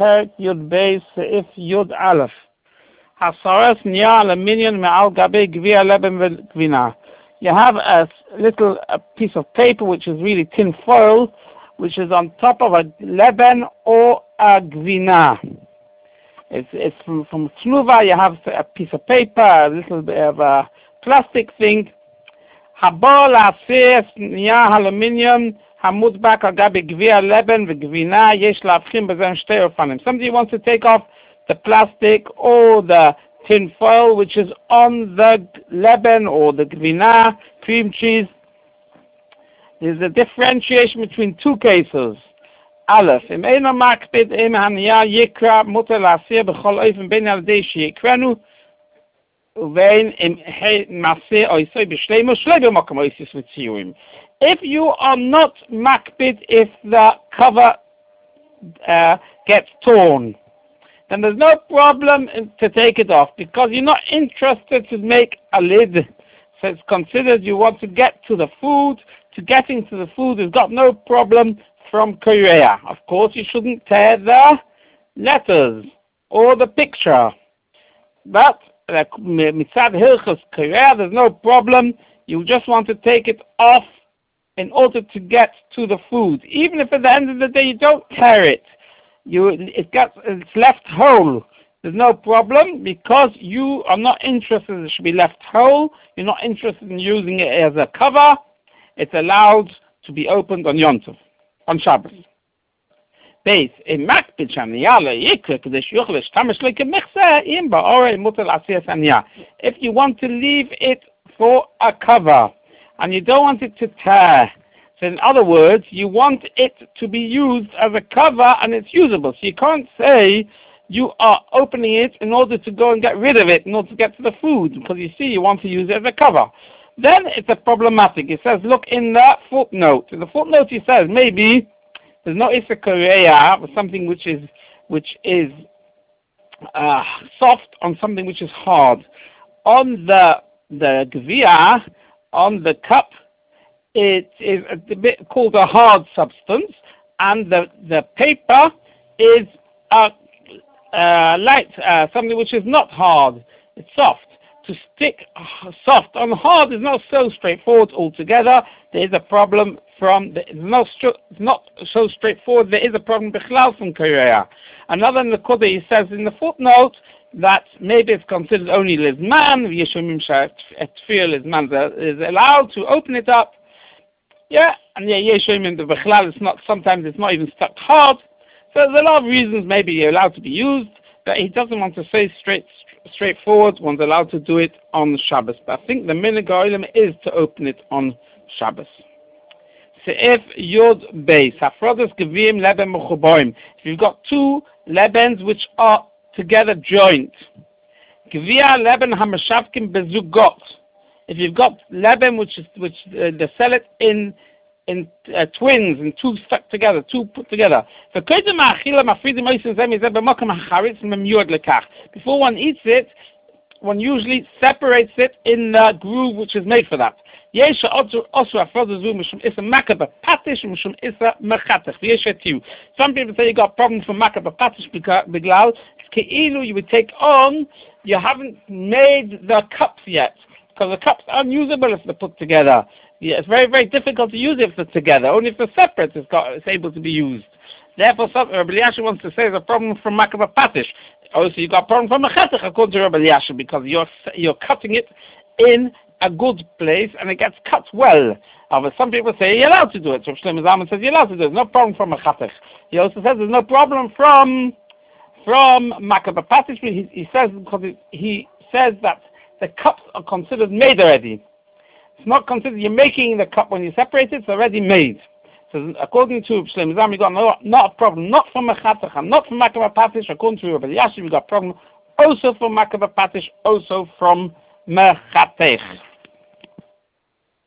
Perk Yud Beis Seif Yud Aleph. Hasaras Nia Aluminium Me'al Gabe Gvia Leben Gvina. You have a little piece of paper which is really tin foil, which is on top of a leben or a gvina. It's from Tnuva. You have a piece of paper, a little bit of a plastic thing. Habol Asir Nia Aluminium Hamudbak Agabe Gvia Leben Gvina Yesh Lavchim Bezen Shtei Ofanim. Somebody wants to take off the plastic or the tin foil which is on the leben or the gvina, cream cheese. There's a differentiation between two cases. Aleph, im einer makpid im hania yikra mutter lasir b'chol oifen ben yaldei shikranu uvein im masir oisoi b'shleimu shlei b'mokom oisis v'tziyuim. If you are not makpid, if the cover gets torn, then there's no problem to take it off because you're not interested to make a lid. So it's considered you want to get to the food. To getting to the food has got no problem from Korea. Of course, you shouldn't tear the letters or the picture. But mitzad hilchos Korea, there's no problem. You just want to take it off in order to get to the food. Even if at the end of the day you don't tear it. It's left whole. There's no problem because you are not interested it should be left whole. You're not interested in using it as a cover. It's allowed to be opened on Yom Tov, on Shabbos. Base in makpid shaniyala yikra kadesh yuchlesh tamash lekemechse im ba'ore mutal asiyas aniya. If you want to leave it for a cover and you don't want it to tear. So in other words, you want it to be used as a cover and it's usable. So you can't say you are opening it in order to go and get rid of it, in order to get to the food, because you see you want to use it as a cover. Then it's a problematic. It says, look in the footnote. In the footnote he says, maybe there's no Issa Korea, something which is soft on something which is hard. On the gvia, on the cup, it is a bit called a hard substance, and the paper is light, something which is not hard. It's soft. To stick soft on hard is not so straightforward altogether. There is a problem it's not so straightforward. There is a problem bichlal from Korea. Another Nakuda, he says in the footnote that maybe it's considered only Lizman, Yeshomim Tfir Lizman is allowed to open it up. Yeah, and Yeshomim the bichlal is not, sometimes it's not even stuck hard. So there's a lot of reasons maybe you're allowed to be used, but he doesn't want to say straightforward, one's allowed to do it on Shabbos. But I think the minhag ha'olam is to open it on Shabbos. Seif Yud Beis, Hafrodas Gevim Leben Mechuboim. If you've got two lebens which are together joint, Gevia Leben Hamashavkim Bezugot. If you've got leben which they sell it in twins, and two stuck together, two put together. Before one eats it, one usually separates it in the groove which is made for that. Some people say you got a problem from makaba patish biglal. You would take on, you haven't made the cups yet, because the cups are unusable if they're put together. Yeah, it's very, very difficult to use if they're together. Only if they're separate it's able to be used. Therefore, Rabbi Elyashiv wants to say there's a problem from makaba patish. Also, you got a problem from mechatech according to Rabbi Elyashiv, because you're cutting it in a good place and it gets cut well. But some people say you're allowed to do it. So Shlomo Zalman says you're allowed to do it. No problem from mechatech. He also says there's no problem from makaba patish. He says because he says that the cups are considered made already. It's not considered you're making the cup when you separate it, it's already made. So according to Shlomo Zalman, you got not a problem, not from mechatech and not from makaba patish. According to Rabbi Elyashiv, you got a problem also from makaba patish, also from mechatech.